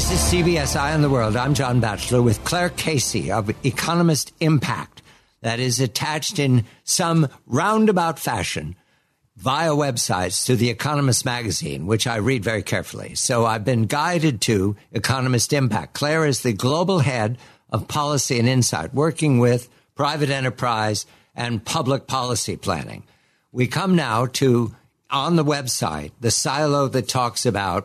This is CBS Eye on the World. I'm John Batchelor with Claire Casey of Economist Impact, that is attached in some roundabout fashion via websites to The Economist magazine, which I read very carefully. So I've been guided to Economist Impact. Claire is the global head of policy and insight, working with private enterprise and public policy planning. We come now to, on the website, the silo that talks about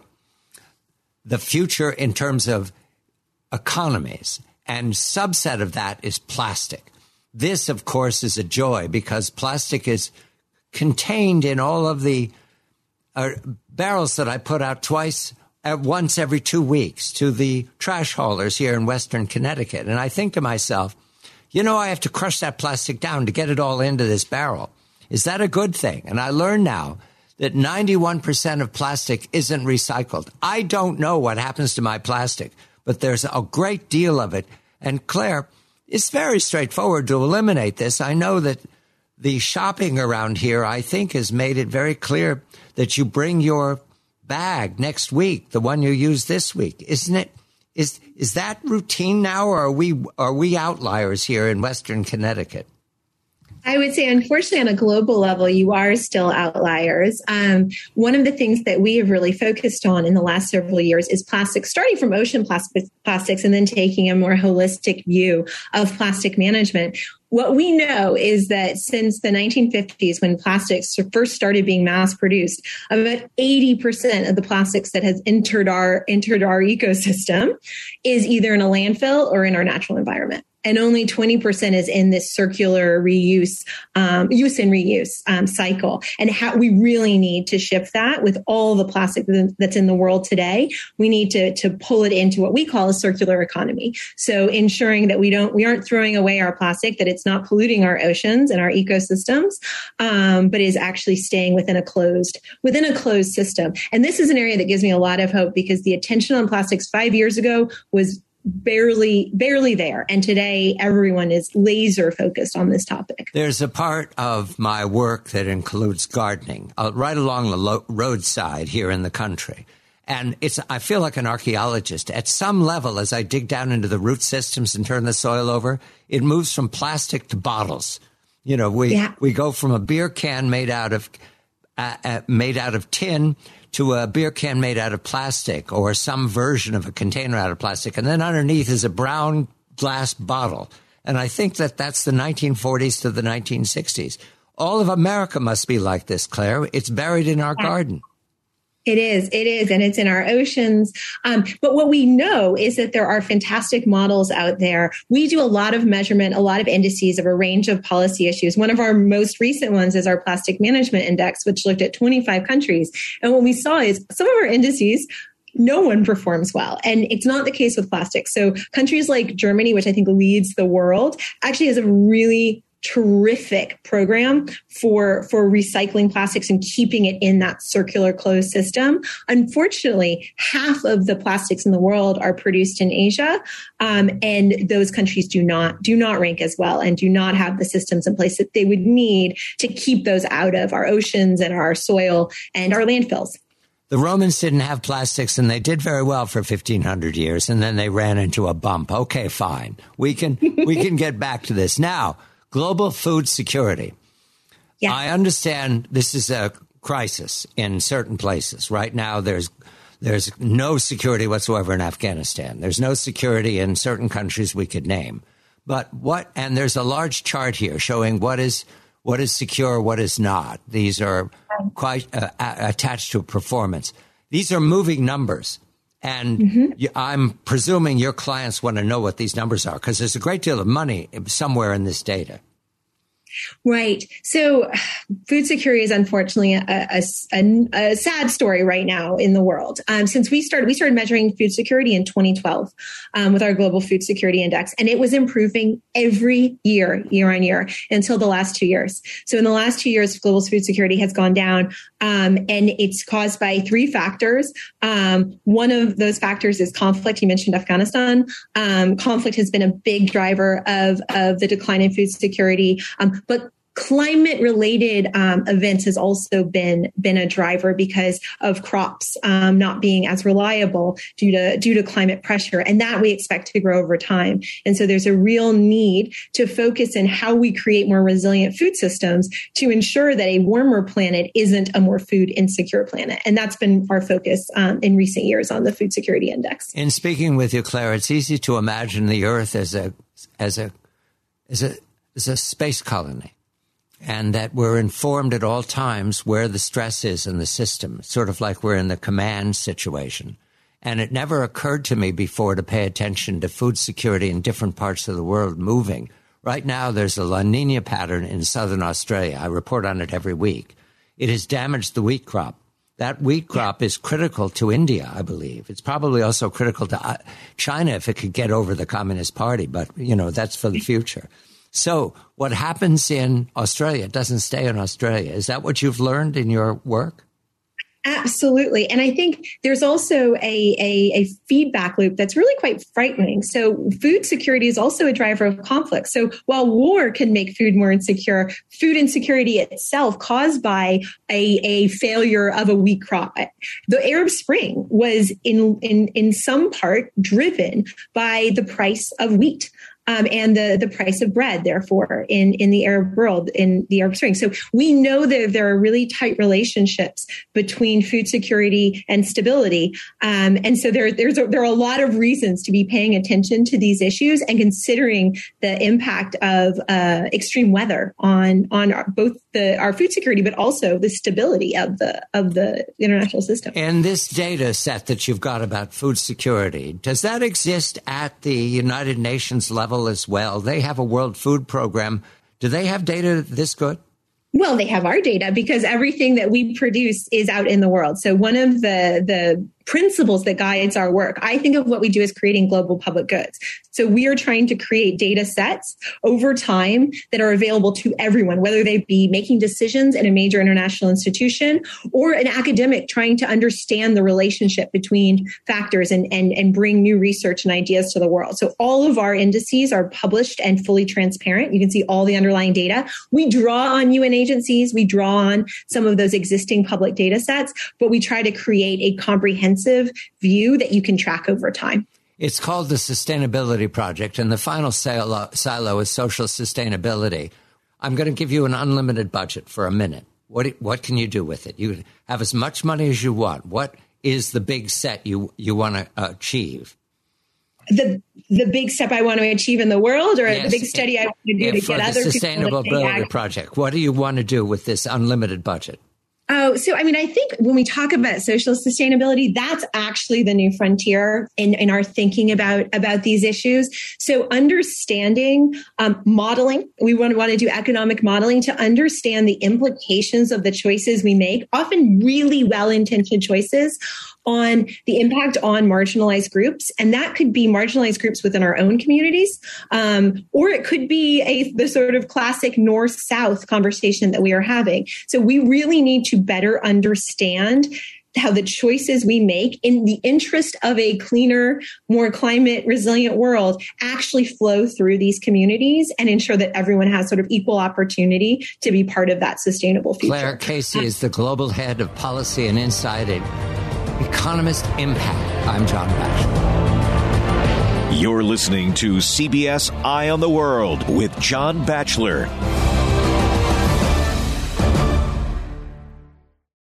the future in terms of economies, and subset of that is plastic. This, of course, is a joy because plastic is contained in all of the barrels that I put out once every 2 weeks to the trash haulers here in Western Connecticut. And I think to myself, I have to crush that plastic down to get it all into this barrel. Is that a good thing? And I learn now that 91% of plastic isn't recycled. I don't know what happens to my plastic, but there's a great deal of it. And Claire, it's very straightforward to eliminate this. I know that the shopping around here, I think, has made it very clear that you bring your bag next week, the one you used this week, isn't it? Is that routine now, or are we outliers here in Western Connecticut? I would say, unfortunately, on a global level, you are still outliers. One of the things that we have really focused on in the last several years is plastics, starting from ocean plastics and then taking a more holistic view of plastic management. What we know is that since the 1950s, when plastics first started being mass produced, about 80% of the plastics that has entered our ecosystem is either in a landfill or in our natural environment. And only 20% is in this circular use and reuse cycle. And how we really need to shift that with all the plastic that's in the world today. We need to pull it into what we call a circular economy. So ensuring that we aren't throwing away our plastic, that it's not polluting our oceans and our ecosystems, but is actually staying within a closed system. And this is an area that gives me a lot of hope, because the attention on plastics 5 years ago was barely there. And today, everyone is laser focused on this topic. There's a part of my work that includes gardening right along the roadside here in the country. And I feel like an archaeologist. At some level, as I dig down into the root systems and turn the soil over, it moves from plastic to bottles. We go from a beer can made out of tin to a beer can made out of plastic, or some version of a container out of plastic. And then underneath is a brown glass bottle. And I think that that's the 1940s to the 1960s. All of America must be like this, Claire. It's buried in our garden. It is. And it's in our oceans. But what we know is that there are fantastic models out there. We do a lot of measurement, a lot of indices of a range of policy issues. One of our most recent ones is our Plastic Management Index, which looked at 25 countries. And what we saw is some of our indices, no one performs well. And it's not the case with plastic. So countries like Germany, which I think leads the world, actually has a really terrific program for recycling plastics and keeping it in that circular closed system. Unfortunately, half of the plastics in the world are produced in Asia, and those countries do not rank as well and do not have the systems in place that they would need to keep those out of our oceans and our soil and our landfills. The Romans didn't have plastics, and they did very well for 1,500 years, and then they ran into a bump. Okay, fine. We can get back to this now. Global food security. Yeah. I understand this is a crisis in certain places. Right now, there's no security whatsoever in Afghanistan. There's no security in certain countries we could name. But and there's a large chart here showing what is secure, what is not. These are quite attached to performance. These are moving numbers. And I'm presuming your clients want to know what these numbers are, because there's a great deal of money somewhere in this data. Right. So food security is unfortunately a sad story right now in the world. Since we started measuring food security in 2012 with our Global Food Security Index, and it was improving every year on year, until the last 2 years. So in the last 2 years, global food security has gone down, and it's caused by three factors. One of those factors is conflict. You mentioned Afghanistan. Conflict has been a big driver of the decline in food security. But Climate-related events has also been a driver because of crops not being as reliable due to climate pressure, and that we expect to grow over time. And so there's a real need to focus in how we create more resilient food systems to ensure that a warmer planet isn't a more food insecure planet. And that's been our focus in recent years on the Food Security Index. In speaking with you, Claire, it's easy to imagine the Earth as a space colony, and that we're informed at all times where the stress is in the system, sort of like we're in the command situation. And it never occurred to me before to pay attention to food security in different parts of the world moving. Right now, there's a La Nina pattern in southern Australia. I report on it every week. It has damaged the wheat crop. That wheat crop is critical to India, I believe. It's probably also critical to China if it could get over the Communist Party, but, that's for the future. So what happens in Australia doesn't stay in Australia. Is that what you've learned in your work? Absolutely. And I think there's also a feedback loop that's really quite frightening. So food security is also a driver of conflict. So while war can make food more insecure, food insecurity itself caused by a failure of a wheat crop. The Arab Spring was in some part driven by the price of wheat. And the price of bread, therefore, in the Arab world, in the Arab Spring. So we know that there are really tight relationships between food security and stability. And so there are a lot of reasons to be paying attention to these issues and considering the impact of extreme weather on both our food security, but also the stability of the international system. And this data set that you've got about food security, does that exist at the United Nations level as well? They have a World Food Program. Do they have data this good? Well, they have our data because everything that we produce is out in the world. So one of the principles that guides our work, I think of what we do as creating global public goods. So we are trying to create data sets over time that are available to everyone, whether they be making decisions in a major international institution or an academic trying to understand the relationship between factors and bring new research and ideas to the world. So all of our indices are published and fully transparent. You can see all the underlying data. We draw on UN agencies. We draw on some of those existing public data sets, but we try to create a comprehensive view that you can track over time. It's called the Sustainability Project, and the final silo is social sustainability. I'm going to give you an unlimited budget for a minute. What can you do with it? You have as much money as you want. What is the big set you want to achieve? The big step I want to achieve in the world, or the big study I want to do to get other people to Sustainability Project. What do you want to do with this unlimited budget? Oh, so I think when we talk about social sustainability, that's actually the new frontier in our thinking about these issues. So understanding modeling, we want to do economic modeling to understand the implications of the choices we make, often really well-intentioned choices, on the impact on marginalized groups. And that could be marginalized groups within our own communities, or it could be the sort of classic north-south conversation that we are having. So we really need to better understand how the choices we make in the interest of a cleaner, more climate resilient world actually flow through these communities and ensure that everyone has sort of equal opportunity to be part of that sustainable future. Claire Casey is the global head of policy and insight at Economist Impact. I'm John Batchelor. You're listening to CBS Eye on the World with John Batchelor.